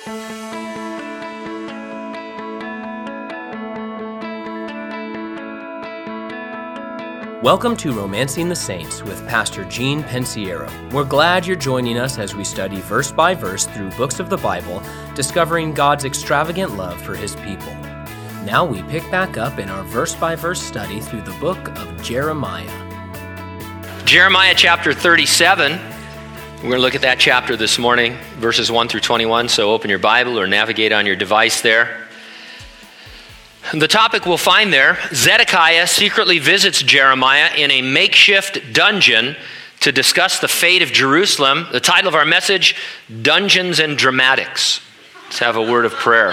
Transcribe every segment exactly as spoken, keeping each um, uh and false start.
Welcome to Romancing the Saints with Pastor Gene Pensiero. We're glad you're joining us as we study verse by verse through books of the Bible, discovering God's extravagant love for His people. Now we pick back up in our verse by verse study through the book of Jeremiah. Jeremiah chapter thirty-seven. We're going to look at that chapter this morning, verses one through twenty-one, so open your Bible or navigate on your device there. The topic we'll find there, Zedekiah secretly visits Jeremiah in a makeshift dungeon to discuss the fate of Jerusalem. The title of our message, Dungeons and Dramatics. Let's have a word of prayer.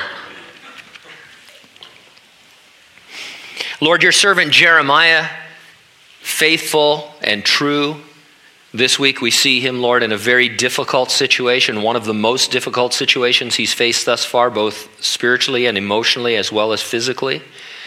Lord, your servant Jeremiah, faithful and true. This week we see him, Lord, in a very difficult situation, one of the most difficult situations he's faced thus far, both spiritually and emotionally as well as physically.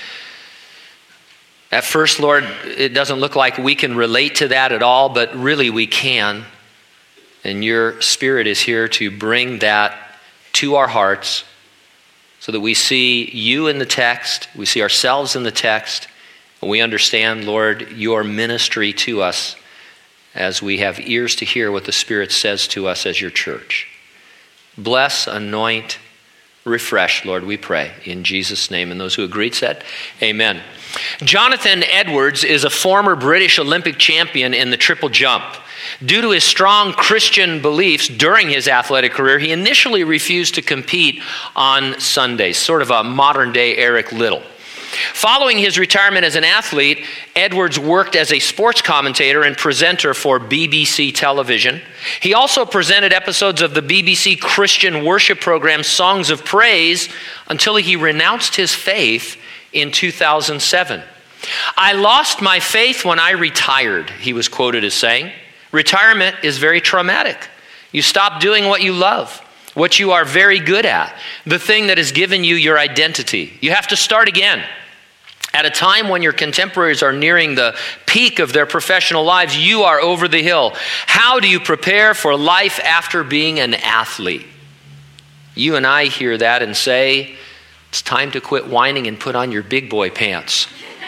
At first, Lord, it doesn't look like we can relate to that at all, but really we can. And your Spirit is here to bring that to our hearts so that we see you in the text, we see ourselves in the text, and we understand, Lord, your ministry to us as we have ears to hear what the Spirit says to us as your church. Bless, anoint, refresh, Lord, we pray. In Jesus' name. And those who agreed said, amen. Jonathan Edwards is a former British Olympic champion in the triple jump. Due to his strong Christian beliefs during his athletic career, he initially refused to compete on Sundays, sort of a modern-day Eric Liddell. Following his retirement as an athlete, Edwards worked as a sports commentator and presenter for B B C television. He also presented episodes of the B B C Christian worship program Songs of Praise until he renounced his faith in two thousand seven. "I lost my faith when I retired," he was quoted as saying. Retirement is very traumatic. You stop doing what you love, what you are very good at, the thing that has given you your identity. You have to start again. At a time when your contemporaries are nearing the peak of their professional lives, you are over the hill. How do you prepare for life after being an athlete? You and I hear that and say, it's time to quit whining and put on your big boy pants.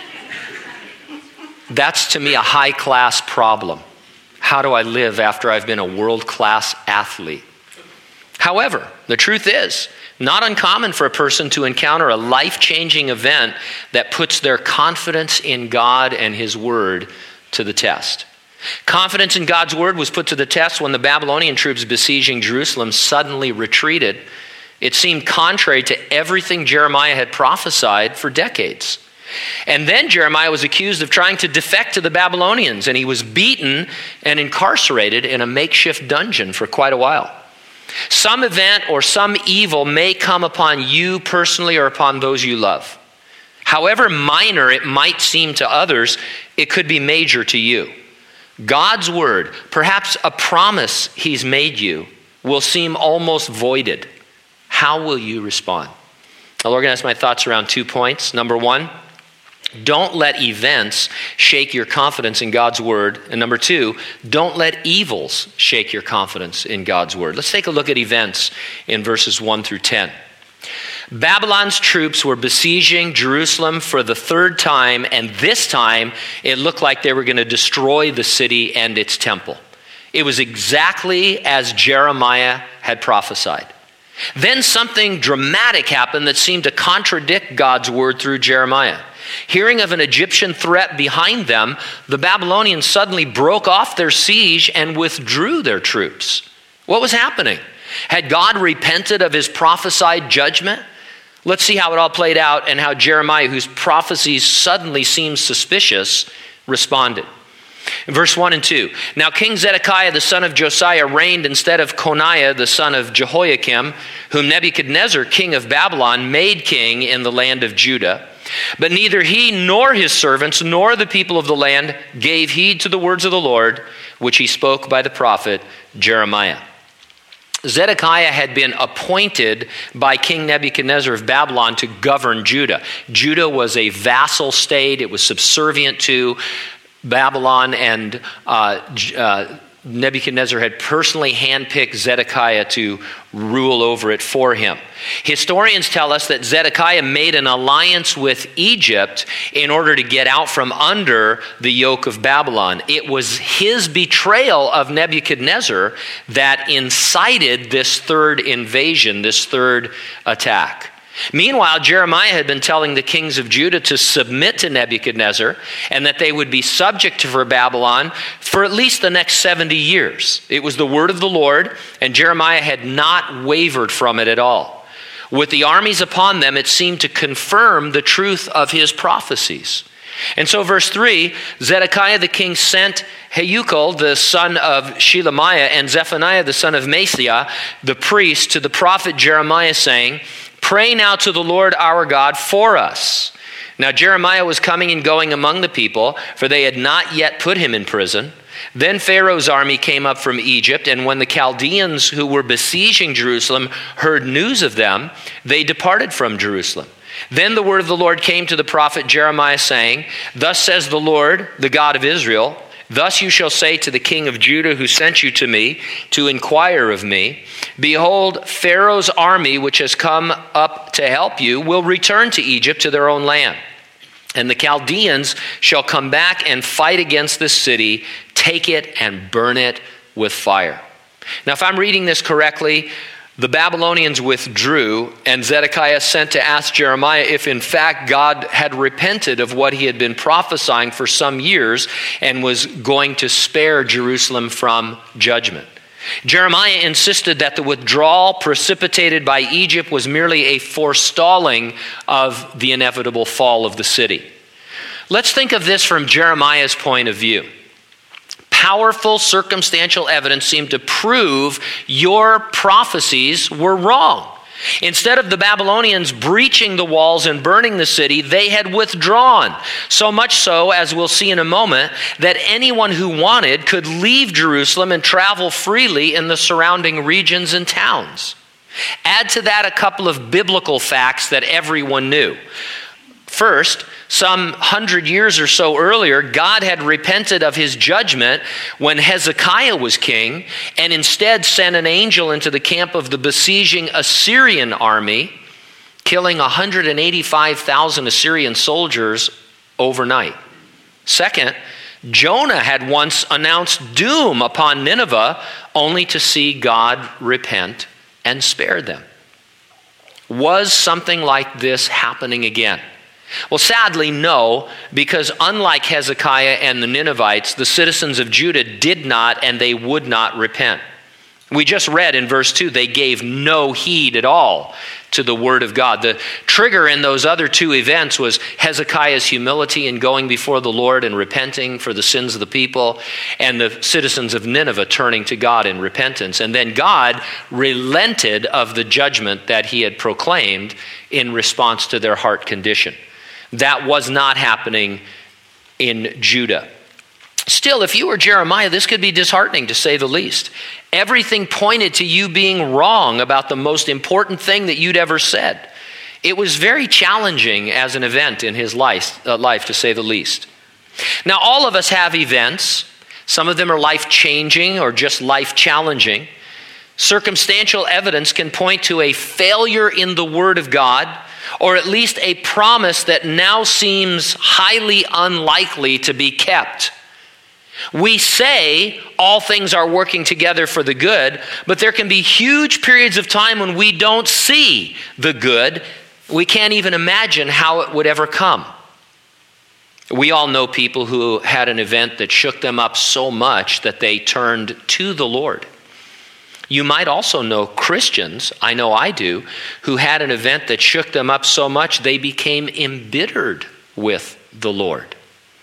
That's to me a high-class problem. How do I live after I've been a world-class athlete? However, the truth is, not uncommon for a person to encounter a life-changing event that puts their confidence in God and His Word to the test. Confidence in God's Word was put to the test when the Babylonian troops besieging Jerusalem suddenly retreated. It seemed contrary to everything Jeremiah had prophesied for decades. And then Jeremiah was accused of trying to defect to the Babylonians, and he was beaten and incarcerated in a makeshift dungeon for quite a while. Some event or some evil may come upon you personally or upon those you love. However minor it might seem to others, it could be major to you. God's word, perhaps a promise He's made you, will seem almost voided. How will you respond? I'll organize my thoughts around two points. Number one, don't let events shake your confidence in God's word. And number two, don't let evils shake your confidence in God's word. Let's take a look at events in verses one through ten. Babylon's troops were besieging Jerusalem for the third time, and this time it looked like they were going to destroy the city and its temple. It was exactly as Jeremiah had prophesied. Then something dramatic happened that seemed to contradict God's word through Jeremiah. Hearing of an Egyptian threat behind them, the Babylonians suddenly broke off their siege and withdrew their troops. What was happening? Had God repented of his prophesied judgment? Let's see how it all played out and how Jeremiah, whose prophecies suddenly seemed suspicious, responded. In verse one and two, "Now King Zedekiah the son of Josiah reigned instead of Coniah the son of Jehoiakim, whom Nebuchadnezzar king of Babylon made king in the land of Judah. But neither he nor his servants nor the people of the land gave heed to the words of the Lord, which he spoke by the prophet Jeremiah." Zedekiah had been appointed by King Nebuchadnezzar of Babylon to govern Judah. Judah was a vassal state. It was subservient to Babylon, and uh, uh, Nebuchadnezzar had personally handpicked Zedekiah to rule over it for him. Historians tell us that Zedekiah made an alliance with Egypt in order to get out from under the yoke of Babylon. It was his betrayal of Nebuchadnezzar that incited this third invasion, this third attack. Meanwhile, Jeremiah had been telling the kings of Judah to submit to Nebuchadnezzar and that they would be subject to Babylon for at least the next seventy years. It was the word of the Lord, and Jeremiah had not wavered from it at all. With the armies upon them, it seemed to confirm the truth of his prophecies. And so verse three, Zedekiah the king sent Heuchel, the son of Shelemiah, and Zephaniah, the son of Maaseiah, the priest, to the prophet Jeremiah, saying, "Pray now to the Lord our God for us." Now Jeremiah was coming and going among the people, for they had not yet put him in prison. Then Pharaoh's army came up from Egypt, and when the Chaldeans who were besieging Jerusalem heard news of them, they departed from Jerusalem. Then the word of the Lord came to the prophet Jeremiah, saying, "Thus says the Lord, the God of Israel, thus you shall say to the king of Judah who sent you to me to inquire of me, behold, Pharaoh's army which has come up to help you will return to Egypt to their own land. And the Chaldeans shall come back and fight against this city, take it and burn it with fire." Now, if I'm reading this correctly, the Babylonians withdrew, and Zedekiah sent to ask Jeremiah if in fact God had repented of what he had been prophesying for some years and was going to spare Jerusalem from judgment. Jeremiah insisted that the withdrawal precipitated by Egypt was merely a forestalling of the inevitable fall of the city. Let's think of this from Jeremiah's point of view. Powerful circumstantial evidence seemed to prove your prophecies were wrong. Instead of the Babylonians breaching the walls and burning the city, they had withdrawn. So much so, as we'll see in a moment, that anyone who wanted could leave Jerusalem and travel freely in the surrounding regions and towns. Add to that a couple of biblical facts that everyone knew. First, some hundred years or so earlier, God had repented of his judgment when Hezekiah was king and instead sent an angel into the camp of the besieging Assyrian army, killing one hundred eighty-five thousand Assyrian soldiers overnight. Second, Jonah had once announced doom upon Nineveh only to see God repent and spare them. Was something like this happening again? Well, sadly, no, because unlike Hezekiah and the Ninevites, the citizens of Judah did not and they would not repent. We just read in verse two, they gave no heed at all to the word of God. The trigger in those other two events was Hezekiah's humility in going before the Lord and repenting for the sins of the people, and the citizens of Nineveh turning to God in repentance. And then God relented of the judgment that he had proclaimed in response to their heart condition. That was not happening in Judah. Still, if you were Jeremiah, this could be disheartening to say the least. Everything pointed to you being wrong about the most important thing that you'd ever said. It was very challenging as an event in his life, uh, life to say the least. Now, all of us have events. Some of them are life-changing or just life-challenging. Circumstantial evidence can point to a failure in the Word of God, or at least a promise that now seems highly unlikely to be kept. We say all things are working together for the good, but there can be huge periods of time when we don't see the good. We can't even imagine how it would ever come. We all know people who had an event that shook them up so much that they turned to the Lord. You might also know Christians, I know I do, who had an event that shook them up so much they became embittered with the Lord.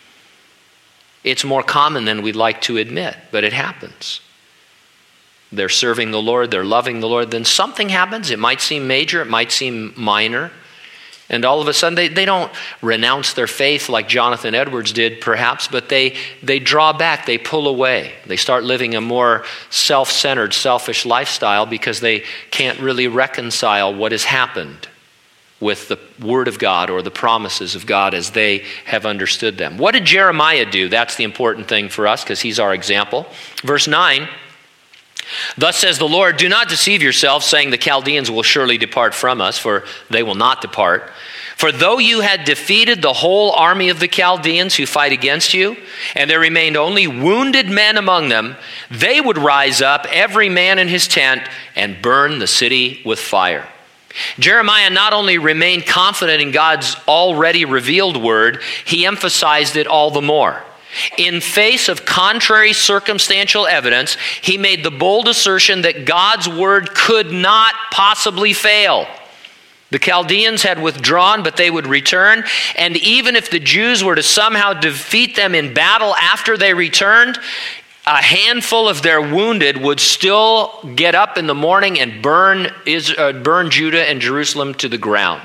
It's more common than we'd like to admit, but it happens. They're serving the Lord, they're loving the Lord, then something happens. It might seem major, it might seem minor. And all of a sudden, they, they don't renounce their faith like Jonathan Edwards did, perhaps, but they, they draw back, they pull away. They start living a more self-centered, selfish lifestyle because they can't really reconcile what has happened. with the word of God or the promises of God as they have understood them. What did Jeremiah do? That's the important thing for us because he's our example. Verse nine, thus says the Lord, do not deceive yourselves, saying the Chaldeans will surely depart from us, for they will not depart. For though you had defeated the whole army of the Chaldeans who fight against you, and there remained only wounded men among them, they would rise up, every man in his tent, and burn the city with fire. Jeremiah not only remained confident in God's already revealed word, he emphasized it all the more. In face of contrary circumstantial evidence, he made the bold assertion that God's word could not possibly fail. The Chaldeans had withdrawn, but they would return. And even if the Jews were to somehow defeat them in battle after they returned, a handful of their wounded would still get up in the morning and burn, Israel, burn Judah and Jerusalem to the ground.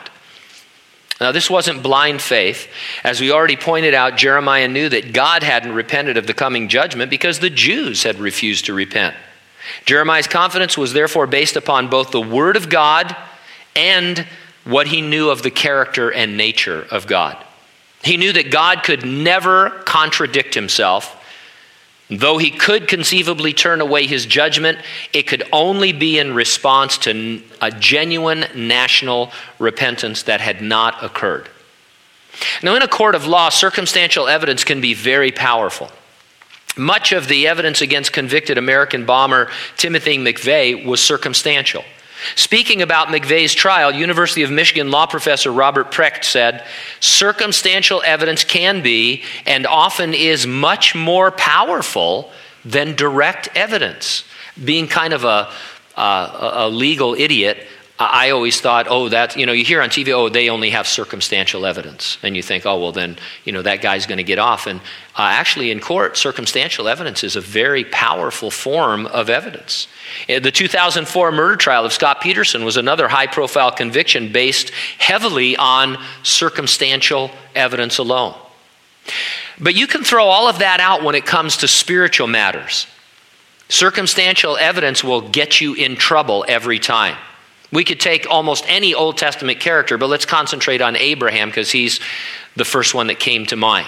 Now, this wasn't blind faith. As we already pointed out, Jeremiah knew that God hadn't repented of the coming judgment because the Jews had refused to repent. Jeremiah's confidence was therefore based upon both the word of God and what he knew of the character and nature of God. He knew that God could never contradict himself. Though he could conceivably turn away his judgment, it could only be in response to a genuine national repentance that had not occurred. Now, in a court of law, circumstantial evidence can be very powerful. Much of the evidence against convicted American bomber Timothy McVeigh was circumstantial. Speaking about McVeigh's trial, University of Michigan law professor Robert Precht said, circumstantial evidence can be and often is much more powerful than direct evidence. Being kind of a, a, a legal idiot, I always thought, oh, that, you know, you hear on T V, oh, they only have circumstantial evidence. And you think, oh, well, then, you know, that guy's going to get off. And uh, actually in court, circumstantial evidence is a very powerful form of evidence. The two thousand four murder trial of Scott Peterson was another high-profile conviction based heavily on circumstantial evidence alone. But you can throw all of that out when it comes to spiritual matters. Circumstantial evidence will get you in trouble every time. We could take almost any Old Testament character, but let's concentrate on Abraham because he's the first one that came to mind.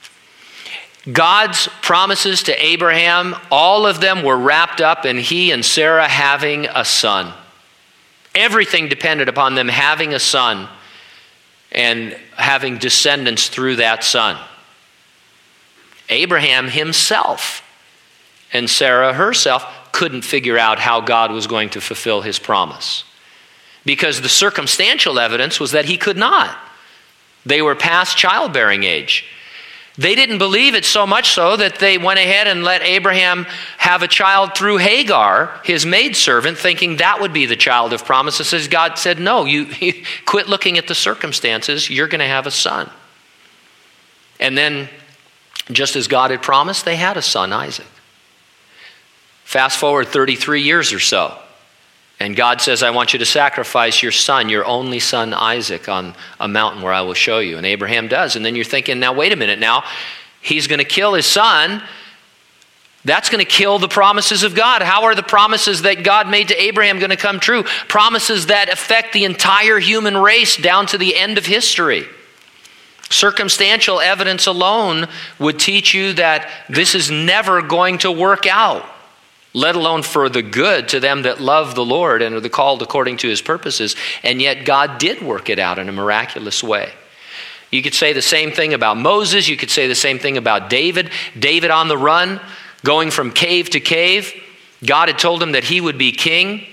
God's promises to Abraham, all of them were wrapped up in he and Sarah having a son. Everything depended upon them having a son and having descendants through that son. Abraham himself and Sarah herself couldn't figure out how God was going to fulfill his promise, because the circumstantial evidence was that he could not. They were past childbearing age. They didn't believe it so much so that they went ahead and let Abraham have a child through Hagar, his maidservant, thinking that would be the child of promise. It says God said, no, you, you quit looking at the circumstances. You're going to have a son. And then, just as God had promised, they had a son, Isaac. Fast forward thirty-three years or so. And God says, I want you to sacrifice your son, your only son Isaac, on a mountain where I will show you. And Abraham does. And then you're thinking, now wait a minute now. He's going to kill his son. That's going to kill the promises of God. How are the promises that God made to Abraham going to come true? Promises that affect the entire human race down to the end of history. Circumstantial evidence alone would teach you that this is never going to work out, let alone for the good to them that love the Lord and are the called according to his purposes. And yet God did work it out in a miraculous way. You could say the same thing about Moses. You could say the same thing about David. David on the run, going from cave to cave. God had told him that he would be king.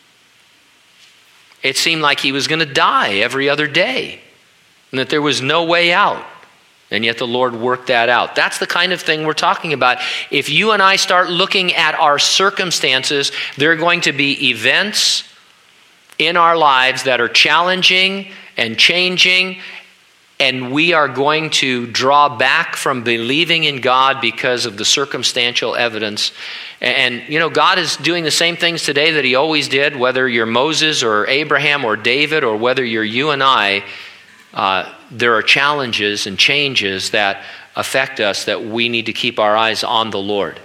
It seemed like he was going to die every other day and that there was no way out. And yet the Lord worked that out. That's the kind of thing we're talking about. If you and I start looking at our circumstances, there are going to be events in our lives that are challenging and changing, and we are going to draw back from believing in God because of the circumstantial evidence. And, you know, God is doing the same things today that he always did, whether you're Moses or Abraham or David, or whether you're you and I. Uh, there are challenges and changes that affect us that we need to keep our eyes on the Lord.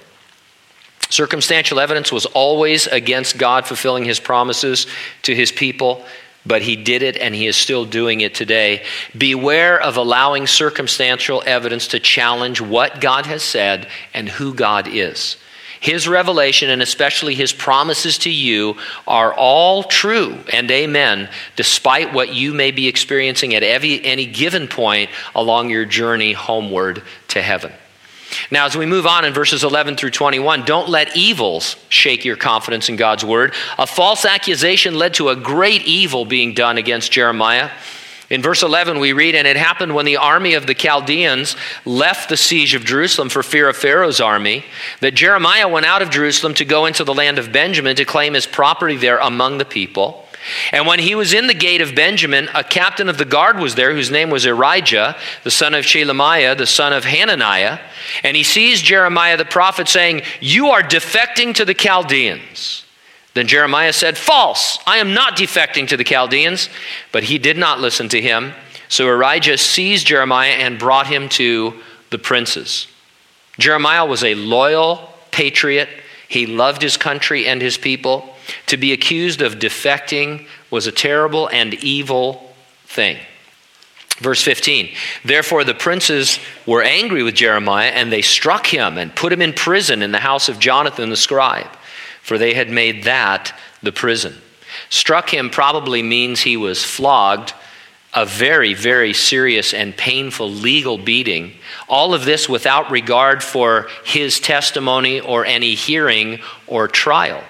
Circumstantial evidence was always against God fulfilling his promises to his people, but he did it and he is still doing it today. Beware of allowing circumstantial evidence to challenge what God has said and who God is. His revelation, and especially his promises to you, are all true and amen, despite what you may be experiencing at every, any given point along your journey homeward to heaven. Now, as we move on in verses eleven through twenty-one, don't let evils shake your confidence in God's word. A false accusation led to a great evil being done against Jeremiah. In verse eleven, we read, "And it happened when the army of the Chaldeans left the siege of Jerusalem for fear of Pharaoh's army, that Jeremiah went out of Jerusalem to go into the land of Benjamin to claim his property there among the people. And when he was in the gate of Benjamin, a captain of the guard was there, whose name was Erijah, the son of Shelemiah, the son of Hananiah. And he sees Jeremiah the prophet saying, 'You are defecting to the Chaldeans.' Then Jeremiah said, 'False, I am not defecting to the Chaldeans.' But he did not listen to him. So Erijah seized Jeremiah and brought him to the princes." Jeremiah was a loyal patriot. He loved his country and his people. To be accused of defecting was a terrible and evil thing. Verse fifteen, "Therefore the princes were angry with Jeremiah, and they struck him and put him in prison in the house of Jonathan the scribe, for they had made that the prison." Struck him probably means he was flogged, a very, very serious and painful legal beating. All of this without regard for his testimony or any hearing or trial.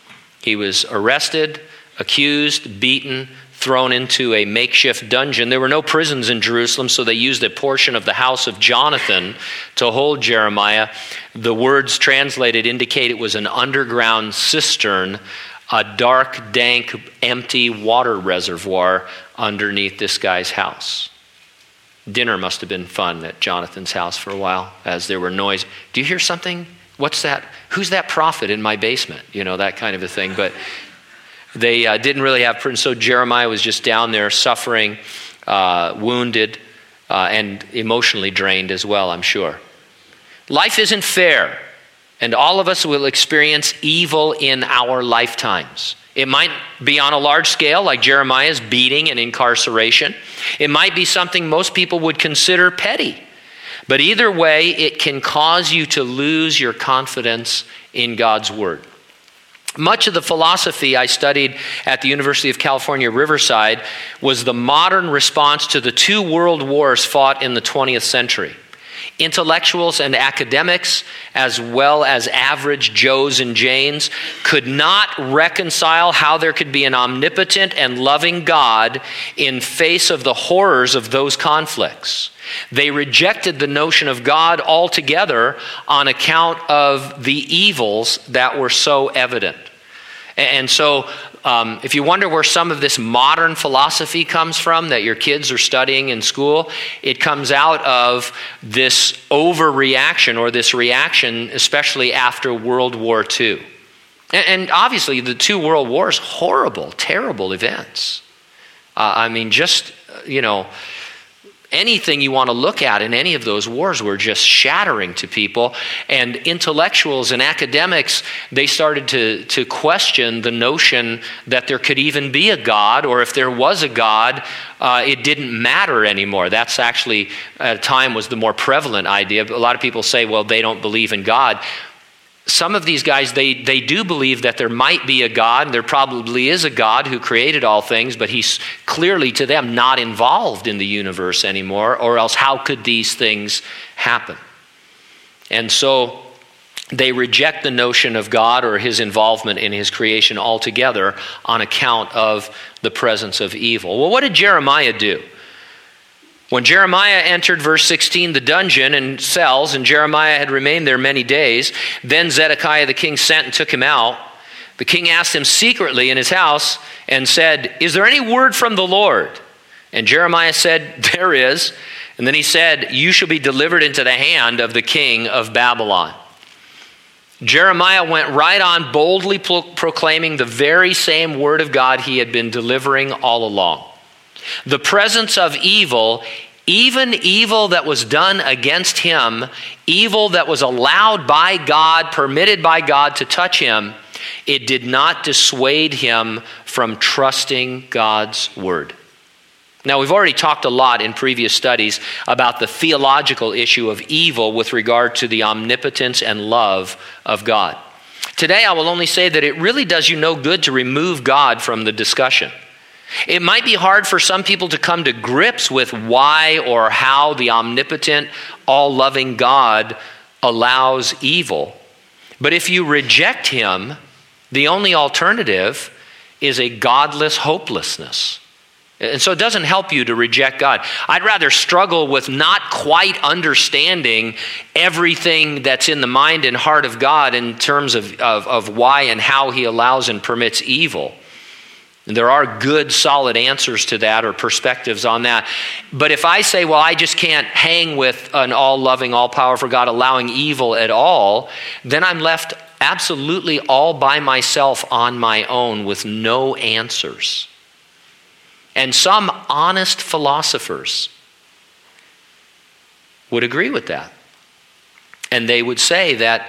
He was arrested, accused, beaten, thrown into a makeshift dungeon. There were no prisons in Jerusalem, so they used a portion of the house of Jonathan to hold Jeremiah. The words translated indicate it was an underground cistern, a dark, dank, empty water reservoir underneath this guy's house. Dinner must have been fun at Jonathan's house for a while as there were noise. Do you hear something? What's that? Who's that prophet in my basement? You know, that kind of a thing. But they uh, didn't really have, so Jeremiah was just down there suffering, uh, wounded, uh, and emotionally drained as well, I'm sure. Life isn't fair, and all of us will experience evil in our lifetimes. It might be on a large scale, like Jeremiah's beating and incarceration. It might be something most people would consider petty. But either way, it can cause you to lose your confidence in God's word. Much of the philosophy I studied at the University of California, Riverside, was the modern response to the two world wars fought in the twentieth century. Intellectuals and academics, as well as average Joes and Janes, could not reconcile how there could be an omnipotent and loving God in face of the horrors of those conflicts. They rejected the notion of God altogether on account of the evils that were so evident. And so um, if you wonder where some of this modern philosophy comes from that your kids are studying in school, it comes out of this overreaction or this reaction, especially after World War Two. And, and obviously the two world wars, horrible, terrible events. Uh, I mean, just, you know, anything you want to look at in any of those wars were just shattering to people. And intellectuals and academics, they started to, to question the notion that there could even be a God, or if there was a God, uh, it didn't matter anymore. That's actually, at a time, was the more prevalent idea. But a lot of people say, well, they don't believe in God. Some of these guys, they, they do believe that there might be a God, and there probably is a God who created all things, but he's clearly, to them, not involved in the universe anymore, or else how could these things happen? And so they reject the notion of God or his involvement in his creation altogether on account of the presence of evil. Well, what did Jeremiah do? When Jeremiah entered, verse sixteen, the dungeon and cells, and Jeremiah had remained there many days, then Zedekiah the king sent and took him out. The king asked him secretly in his house and said, "Is there any word from the Lord?" And Jeremiah said, "There is." And then he said, "You shall be delivered into the hand of the king of Babylon." Jeremiah went right on boldly pro- proclaiming the very same word of God he had been delivering all along. The presence of evil, even evil that was done against him, evil that was allowed by God, permitted by God to touch him, it did not dissuade him from trusting God's word. Now, we've already talked a lot in previous studies about the theological issue of evil with regard to the omnipotence and love of God. Today, I will only say that it really does you no good to remove God from the discussion. It might be hard for some people to come to grips with why or how the omnipotent, all-loving God allows evil. But if you reject him, the only alternative is a godless hopelessness. And so it doesn't help you to reject God. I'd rather struggle with not quite understanding everything that's in the mind and heart of God in terms of, of, of why and how he allows and permits evil. And there are good, solid answers to that or perspectives on that. But if I say, well, I just can't hang with an all-loving, all-powerful God allowing evil at all, then I'm left absolutely all by myself on my own with no answers. And some honest philosophers would agree with that. And they would say that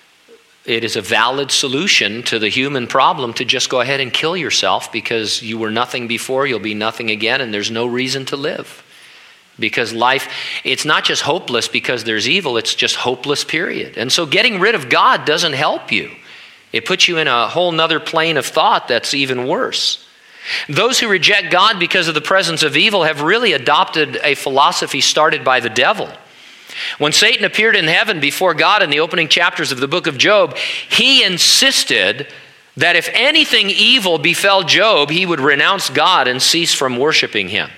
it is a valid solution to the human problem to just go ahead and kill yourself because you were nothing before, you'll be nothing again, and there's no reason to live. Because life, it's not just hopeless because there's evil, it's just hopeless, period. And so getting rid of God doesn't help you. It puts you in a whole nother plane of thought that's even worse. Those who reject God because of the presence of evil have really adopted a philosophy started by the devil. When Satan appeared in heaven before God in the opening chapters of the book of Job, he insisted that if anything evil befell Job, he would renounce God and cease from worshiping him.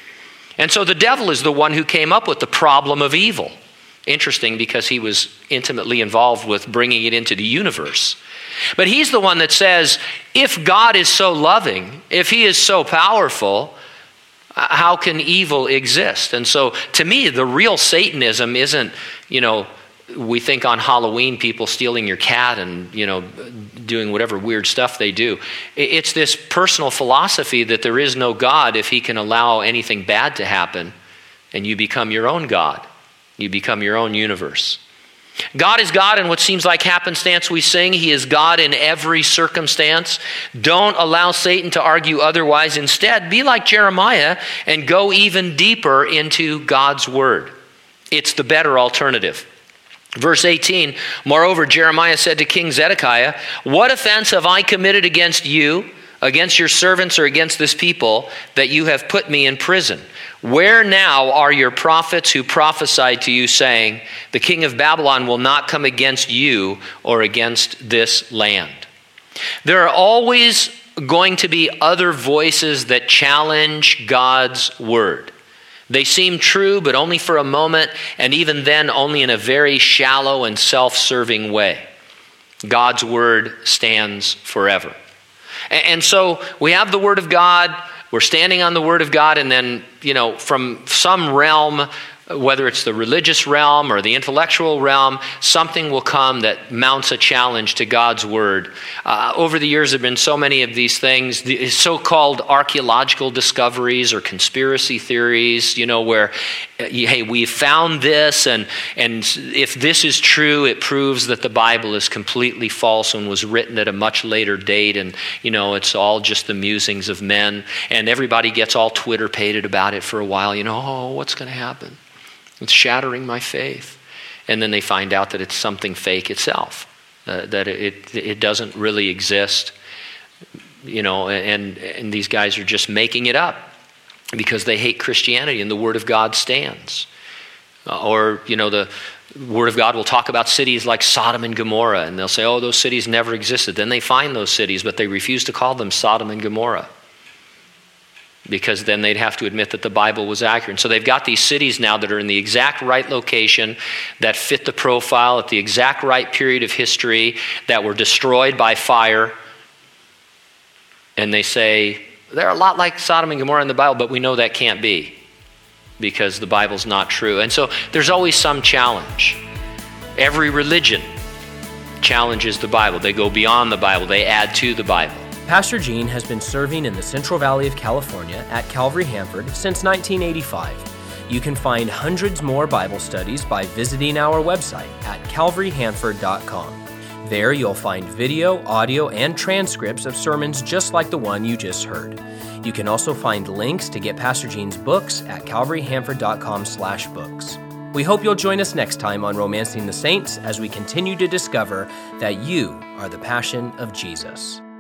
And so the devil is the one who came up with the problem of evil. Interesting, because he was intimately involved with bringing it into the universe. But he's the one that says, if God is so loving, if he is so powerful, how can evil exist? And so to me, the real Satanism isn't, you know, we think on Halloween people stealing your cat and, you know, doing whatever weird stuff they do. It's this personal philosophy that there is no God if he can allow anything bad to happen, and you become your own God. You become your own universe. God is God in what seems like happenstance we sing. He is God in every circumstance. Don't allow Satan to argue otherwise. Instead, be like Jeremiah and go even deeper into God's word. It's the better alternative. Verse eighteen, moreover, Jeremiah said to King Zedekiah, what offense have I committed against you, against your servants, or against this people, that you have put me in prison? Where now are your prophets who prophesied to you, saying, the king of Babylon will not come against you or against this land? There are always going to be other voices that challenge God's word. They seem true, but only for a moment, and even then only in a very shallow and self-serving way. God's word stands forever. And so we have the word of God. We're standing on the word of God, and then, you know, from some realm, whether it's the religious realm or the intellectual realm, something will come that mounts a challenge to God's word. Uh, over the years, there have been so many of these things, the so-called archaeological discoveries or conspiracy theories, you know, where, uh, hey, we found this, and, and if this is true, it proves that the Bible is completely false and was written at a much later date, and, you know, it's all just the musings of men, and everybody gets all Twitter-pated about it for a while, you know, oh, what's going to happen? It's shattering my faith. And then they find out that it's something fake itself, uh, that it it doesn't really exist, you know, and, and these guys are just making it up because they hate Christianity and the Word of God stands. Uh, or, you know, the Word of God will talk about cities like Sodom and Gomorrah, and they'll say, oh, those cities never existed. Then they find those cities, but they refuse to call them Sodom and Gomorrah, because then they'd have to admit that the Bible was accurate. And so they've got these cities now that are in the exact right location, that fit the profile at the exact right period of history, that were destroyed by fire. And they say, they're a lot like Sodom and Gomorrah in the Bible, but we know that can't be because the Bible's not true. And so there's always some challenge. Every religion challenges the Bible. They go beyond the Bible. They add to the Bible. Pastor Gene has been serving in the Central Valley of California at Calvary Hanford since nineteen eighty-five. You can find hundreds more Bible studies by visiting our website at calvary hanford dot com. There you'll find video, audio, and transcripts of sermons just like the one you just heard. You can also find links to get Pastor Gene's books at calvary hanford dot com slash books. We hope you'll join us next time on Romancing the Saints as we continue to discover that you are the passion of Jesus.